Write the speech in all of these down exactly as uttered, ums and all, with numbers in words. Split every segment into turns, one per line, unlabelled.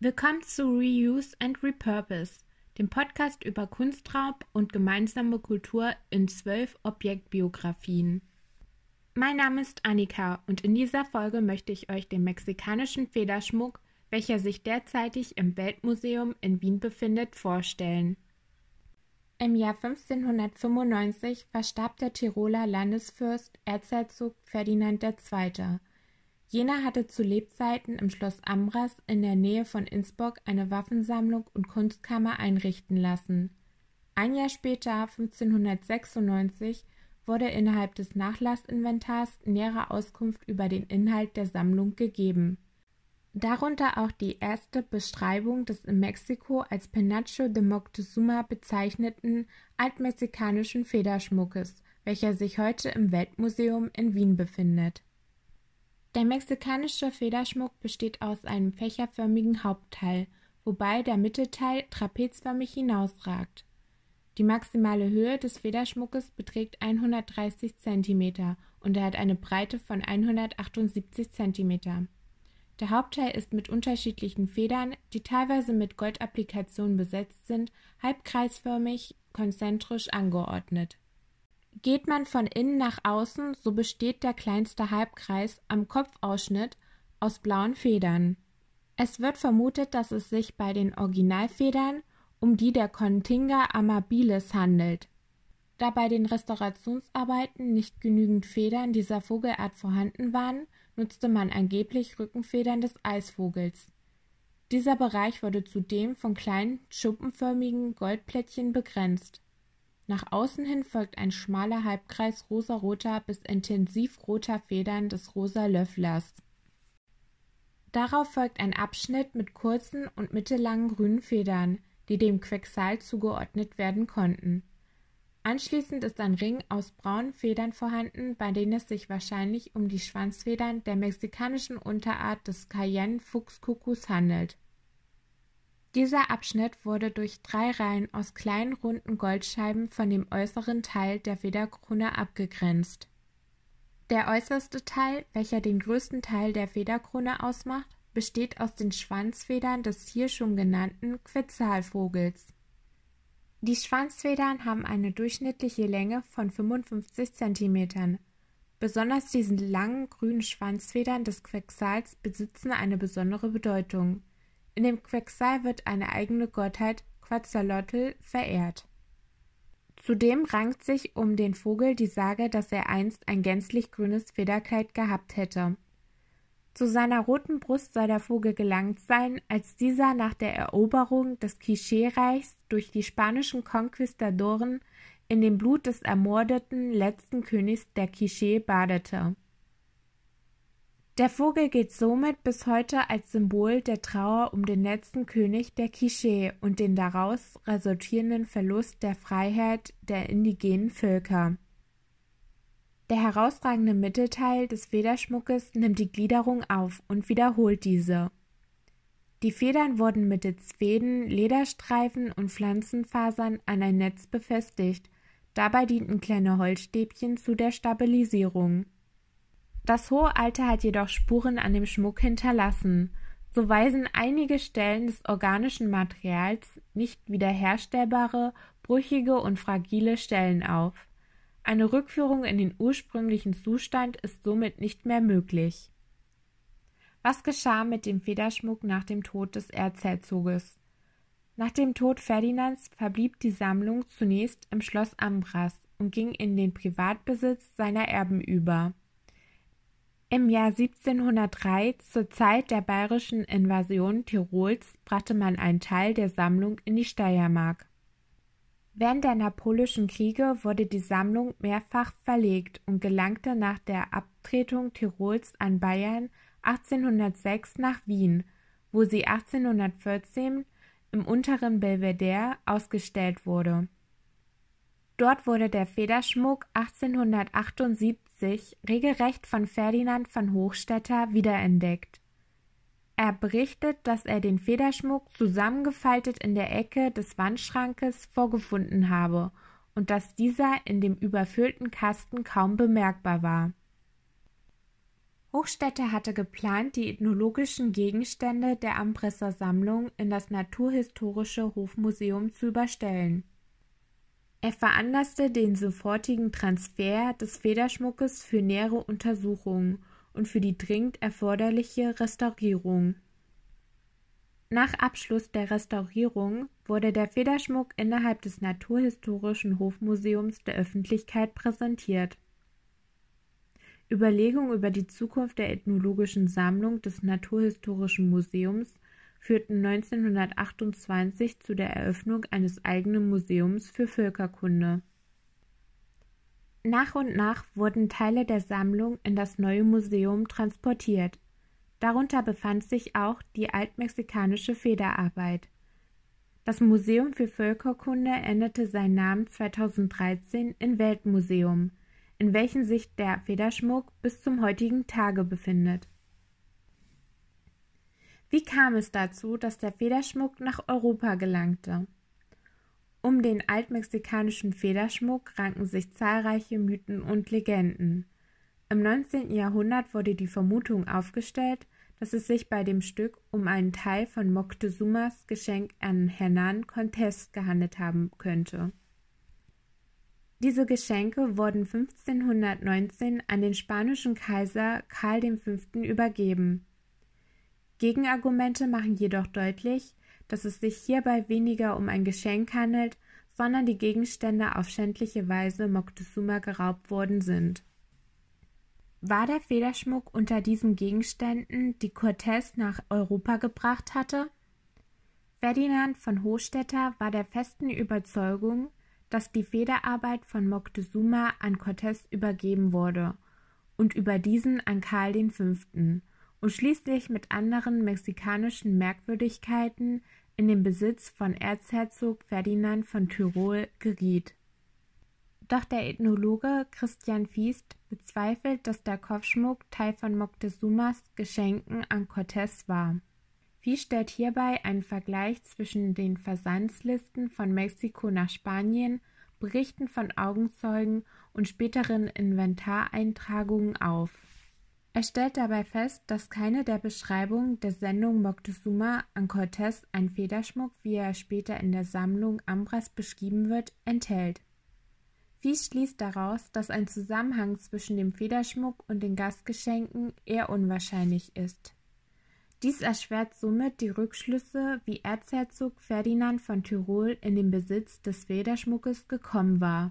Willkommen zu Reuse and Repurpose, dem Podcast über Kunstraub und gemeinsame Kultur in zwölf Objektbiografien. Mein Name ist Annika und in dieser Folge möchte ich euch den mexikanischen Federschmuck, welcher sich derzeitig im Weltmuseum in Wien befindet, vorstellen. Im Jahr fünfzehnhundertfünfundneunzig verstarb der Tiroler Landesfürst Erzherzog Ferdinand der Zweite. Jener hatte zu Lebzeiten im Schloss Ambras in der Nähe von Innsbruck eine Waffensammlung und Kunstkammer einrichten lassen. Ein Jahr später, fünfzehnhundertsechsundneunzig, wurde innerhalb des Nachlassinventars nähere Auskunft über den Inhalt der Sammlung gegeben. Darunter auch die erste Beschreibung des in Mexiko als Penacho de Moctezuma bezeichneten altmexikanischen Federschmuckes, welcher sich heute im Weltmuseum in Wien befindet. Der mexikanische Federschmuck besteht aus einem fächerförmigen Hauptteil, wobei der Mittelteil trapezförmig hinausragt. Die maximale Höhe des Federschmuckes beträgt hundertdreißig Zentimeter und er hat eine Breite von hundertachtundsiebzig Zentimeter. Der Hauptteil ist mit unterschiedlichen Federn, die teilweise mit Goldapplikationen besetzt sind, halbkreisförmig, konzentrisch angeordnet. Geht man von innen nach außen, so besteht der kleinste Halbkreis am Kopfausschnitt aus blauen Federn. Es wird vermutet, dass es sich bei den Originalfedern um die der Cotinga amabilis handelt. Da bei den Restaurationsarbeiten nicht genügend Federn dieser Vogelart vorhanden waren, nutzte man angeblich Rückenfedern des Eisvogels. Dieser Bereich wurde zudem von kleinen schuppenförmigen Goldplättchen begrenzt. Nach außen hin folgt ein schmaler Halbkreis rosaroter bis intensivroter Federn des Rosa Löfflers. Darauf folgt ein Abschnitt mit kurzen und mittellangen grünen Federn, die dem Quecksal zugeordnet werden konnten. Anschließend ist ein Ring aus braunen Federn vorhanden, bei denen es sich wahrscheinlich um die Schwanzfedern der mexikanischen Unterart des Cayenne-Fuchskuckucks handelt. Dieser Abschnitt wurde durch drei Reihen aus kleinen runden Goldscheiben von dem äußeren Teil der Federkrone abgegrenzt. Der äußerste Teil, welcher den größten Teil der Federkrone ausmacht, besteht aus den Schwanzfedern des hier schon genannten Quetzalvogels. Die Schwanzfedern haben eine durchschnittliche Länge von fünfundfünfzig Zentimetern. Besonders diese langen grünen Schwanzfedern des Quecksals besitzen eine besondere Bedeutung. In dem Quecksal wird eine eigene Gottheit, Quetzalcoatl, verehrt. Zudem rankt sich um den Vogel die Sage, dass er einst ein gänzlich grünes Federkleid gehabt hätte. Zu seiner roten Brust soll der Vogel gelangt sein, als dieser nach der Eroberung des Quiché-Reichs durch die spanischen Konquistadoren in dem Blut des ermordeten letzten Königs der Quiché badete. Der Vogel gilt somit bis heute als Symbol der Trauer um den letzten König der Quiché und den daraus resultierenden Verlust der Freiheit der indigenen Völker. Der herausragende Mittelteil des Federschmuckes nimmt die Gliederung auf und wiederholt diese. Die Federn wurden mittels Fäden, Lederstreifen und Pflanzenfasern an ein Netz befestigt, dabei dienten kleine Holzstäbchen zu der Stabilisierung. Das hohe Alter hat jedoch Spuren an dem Schmuck hinterlassen. So weisen einige Stellen des organischen Materials nicht wiederherstellbare, brüchige und fragile Stellen auf. Eine Rückführung in den ursprünglichen Zustand ist somit nicht mehr möglich. Was geschah mit dem Federschmuck nach dem Tod des Erzherzoges? Nach dem Tod Ferdinands verblieb die Sammlung zunächst im Schloss Ambras und ging in den Privatbesitz seiner Erben über. Im Jahr siebzehnhundertdrei, zur Zeit der bayerischen Invasion Tirols, brachte man einen Teil der Sammlung in die Steiermark. Während der Napoleonischen Kriege wurde die Sammlung mehrfach verlegt und gelangte nach der Abtretung Tirols an Bayern achtzehnhundertsechs nach Wien, wo sie achtzehnhundertvierzehn im Unteren Belvedere ausgestellt wurde. Dort wurde der Federschmuck achtzehnhundertachtundsiebzig regelrecht von Ferdinand von Hochstetter wiederentdeckt. Er berichtet, dass er den Federschmuck zusammengefaltet in der Ecke des Wandschrankes vorgefunden habe und dass dieser in dem überfüllten Kasten kaum bemerkbar war. Hochstädter hatte geplant, die ethnologischen Gegenstände der Ambresser Sammlung in das Naturhistorische Hofmuseum zu überstellen. Er veranlasste den sofortigen Transfer des Federschmuckes für nähere Untersuchungen und für die dringend erforderliche Restaurierung. Nach Abschluss der Restaurierung wurde der Federschmuck innerhalb des Naturhistorischen Hofmuseums der Öffentlichkeit präsentiert. Überlegungen über die Zukunft der ethnologischen Sammlung des Naturhistorischen Museums führten neunzehnhundertachtundzwanzig zu der Eröffnung eines eigenen Museums für Völkerkunde. Nach und nach wurden Teile der Sammlung in das neue Museum transportiert. Darunter befand sich auch die altmexikanische Federarbeit. Das Museum für Völkerkunde änderte seinen Namen zweitausenddreizehn in Weltmuseum, in welchem sich der Federschmuck bis zum heutigen Tage befindet. Wie kam es dazu, dass der Federschmuck nach Europa gelangte? Um den altmexikanischen Federschmuck ranken sich zahlreiche Mythen und Legenden. Im neunzehnten Jahrhundert wurde die Vermutung aufgestellt, dass es sich bei dem Stück um einen Teil von Moctezumas Geschenk an Hernán Cortés gehandelt haben könnte. Diese Geschenke wurden fünfzehnhundertneunzehn an den spanischen Kaiser Karl der Fünfte übergeben. Gegenargumente machen jedoch deutlich, dass es sich hierbei weniger um ein Geschenk handelt, sondern die Gegenstände auf schändliche Weise Moctezuma geraubt worden sind. War der Federschmuck unter diesen Gegenständen, die Cortés nach Europa gebracht hatte? Ferdinand von Hochstädter war der festen Überzeugung, dass die Federarbeit von Moctezuma an Cortés übergeben wurde und über diesen an Karl der Fünfte und schließlich mit anderen mexikanischen Merkwürdigkeiten in den Besitz von Erzherzog Ferdinand von Tirol geriet. Doch der Ethnologe Christian Fiest bezweifelt, dass der Kopfschmuck Teil von Moctezumas Geschenken an Cortés war. Fiest stellt hierbei einen Vergleich zwischen den Versandslisten von Mexiko nach Spanien, Berichten von Augenzeugen und späteren Inventareintragungen auf. Er stellt dabei fest, dass keine der Beschreibungen der Sendung Moctezuma an Cortés einen Federschmuck, wie er später in der Sammlung Ambras beschrieben wird, enthält. Fiest schließt daraus, dass ein Zusammenhang zwischen dem Federschmuck und den Gastgeschenken eher unwahrscheinlich ist. Dies erschwert somit die Rückschlüsse, wie Erzherzog Ferdinand von Tirol in den Besitz des Federschmuckes gekommen war.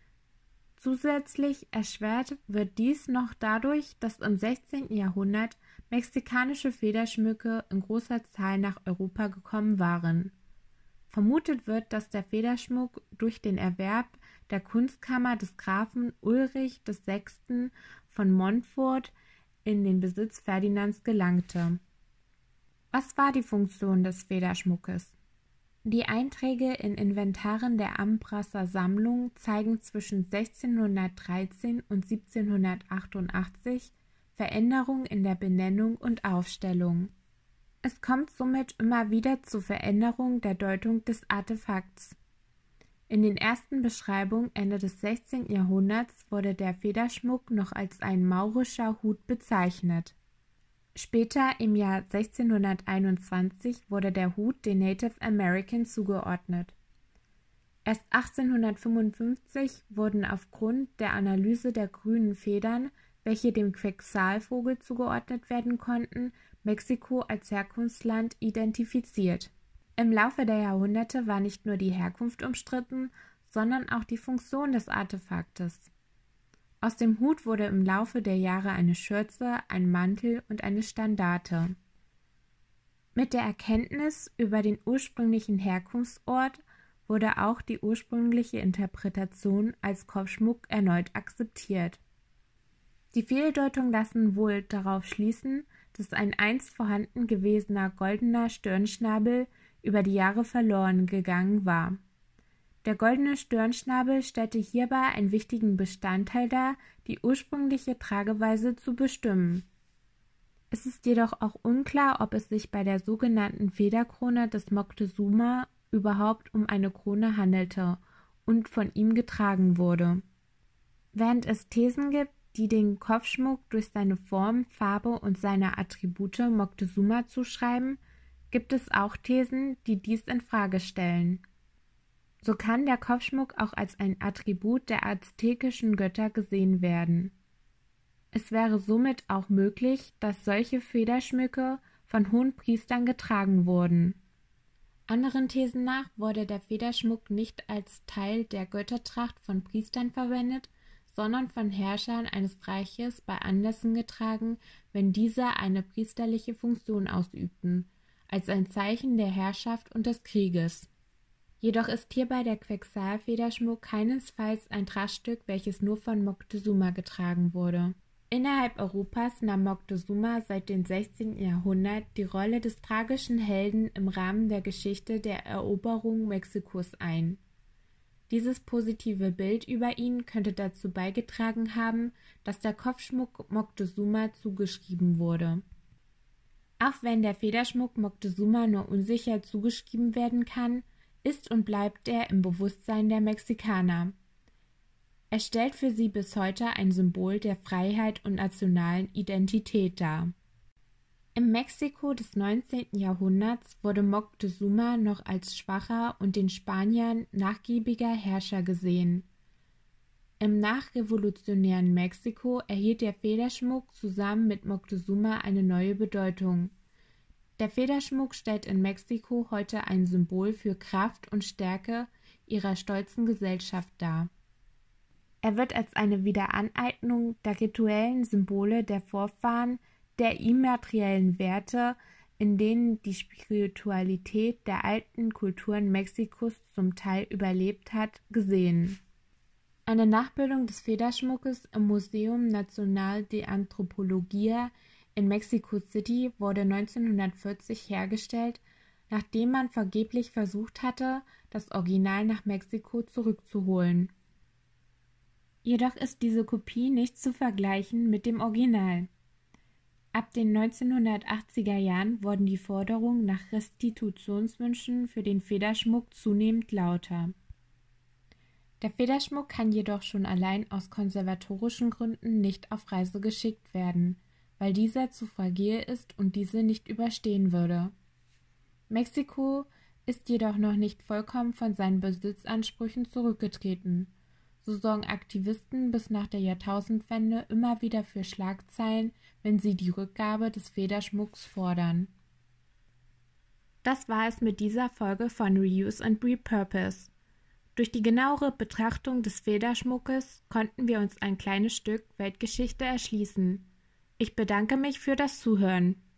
Zusätzlich erschwert wird dies noch dadurch, dass im sechzehnten Jahrhundert mexikanische Federschmucke in großer Zahl nach Europa gekommen waren. Vermutet wird, dass der Federschmuck durch den Erwerb der Kunstkammer des Grafen Ulrich der Sechste von Montfort in den Besitz Ferdinands gelangte. Was war die Funktion des Federschmuckes? Die Einträge in Inventaren der Ambrasser Sammlung zeigen zwischen sechzehnhundertdreizehn und siebzehnhundertachtundachtzig Veränderungen in der Benennung und Aufstellung. Es kommt somit immer wieder zu Veränderungen der Deutung des Artefakts. In den ersten Beschreibungen Ende des sechzehnten Jahrhunderts wurde der Federschmuck noch als ein maurischer Hut bezeichnet. Später, im Jahr sechzehnhunderteinundzwanzig, wurde der Hut den Native Americans zugeordnet. Erst achtzehnhundertfünfundfünfzig wurden aufgrund der Analyse der grünen Federn, welche dem Quetzalvogel zugeordnet werden konnten, Mexiko als Herkunftsland identifiziert. Im Laufe der Jahrhunderte war nicht nur die Herkunft umstritten, sondern auch die Funktion des Artefaktes. Aus dem Hut wurde im Laufe der Jahre eine Schürze, ein Mantel und eine Standarte. Mit der Erkenntnis über den ursprünglichen Herkunftsort wurde auch die ursprüngliche Interpretation als Kopfschmuck erneut akzeptiert. Die Fehldeutungen lassen wohl darauf schließen, dass ein einst vorhanden gewesener goldener Stirnschnabel über die Jahre verloren gegangen war. Der goldene Stirnschnabel stellte hierbei einen wichtigen Bestandteil dar, die ursprüngliche Trageweise zu bestimmen. Es ist jedoch auch unklar, ob es sich bei der sogenannten Federkrone des Moctezuma überhaupt um eine Krone handelte und von ihm getragen wurde. Während es Thesen gibt, die den Kopfschmuck durch seine Form, Farbe und seine Attribute Moctezuma zuschreiben, gibt es auch Thesen, die dies in Frage stellen. So kann der Kopfschmuck auch als ein Attribut der aztekischen Götter gesehen werden. Es wäre somit auch möglich, dass solche Federschmücke von hohen Priestern getragen wurden. Anderen Thesen nach wurde der Federschmuck nicht als Teil der Göttertracht von Priestern verwendet, sondern von Herrschern eines Reiches bei Anlässen getragen, wenn diese eine priesterliche Funktion ausübten, als ein Zeichen der Herrschaft und des Krieges. Jedoch ist hierbei der Quetzal-Federschmuck keinesfalls ein Trachtstück, welches nur von Moctezuma getragen wurde. Innerhalb Europas nahm Moctezuma seit dem sechzehnten Jahrhundert die Rolle des tragischen Helden im Rahmen der Geschichte der Eroberung Mexikos ein. Dieses positive Bild über ihn könnte dazu beigetragen haben, dass der Kopfschmuck Moctezuma zugeschrieben wurde. Auch wenn der Federschmuck Moctezuma nur unsicher zugeschrieben werden kann, ist und bleibt er im Bewusstsein der Mexikaner. Er stellt für sie bis heute ein Symbol der Freiheit und nationalen Identität dar. Im Mexiko des neunzehnten Jahrhunderts wurde Moctezuma noch als schwacher und den Spaniern nachgiebiger Herrscher gesehen. Im nachrevolutionären Mexiko erhielt der Federschmuck zusammen mit Moctezuma eine neue Bedeutung. Der Federschmuck stellt in Mexiko heute ein Symbol für Kraft und Stärke ihrer stolzen Gesellschaft dar. Er wird als eine Wiederaneignung der rituellen Symbole der Vorfahren, der immateriellen Werte, in denen die Spiritualität der alten Kulturen Mexikos zum Teil überlebt hat, gesehen. Eine Nachbildung des Federschmuckes im Museum Nacional de Antropología in Mexico City wurde neunzehnhundertvierzig hergestellt, nachdem man vergeblich versucht hatte, das Original nach Mexiko zurückzuholen. Jedoch ist diese Kopie nicht zu vergleichen mit dem Original. Ab den neunzehnhundertachtziger Jahren wurden die Forderungen nach Restitutionswünschen für den Federschmuck zunehmend lauter. Der Federschmuck kann jedoch schon allein aus konservatorischen Gründen nicht auf Reise geschickt werden, weil dieser zu fragil ist und diese nicht überstehen würde. Mexiko ist jedoch noch nicht vollkommen von seinen Besitzansprüchen zurückgetreten. So sorgen Aktivisten bis nach der Jahrtausendwende immer wieder für Schlagzeilen, wenn sie die Rückgabe des Federschmucks fordern. Das war es mit dieser Folge von Reuse and Repurpose. Durch die genauere Betrachtung des Federschmuckes konnten wir uns ein kleines Stück Weltgeschichte erschließen. Ich bedanke mich für das Zuhören.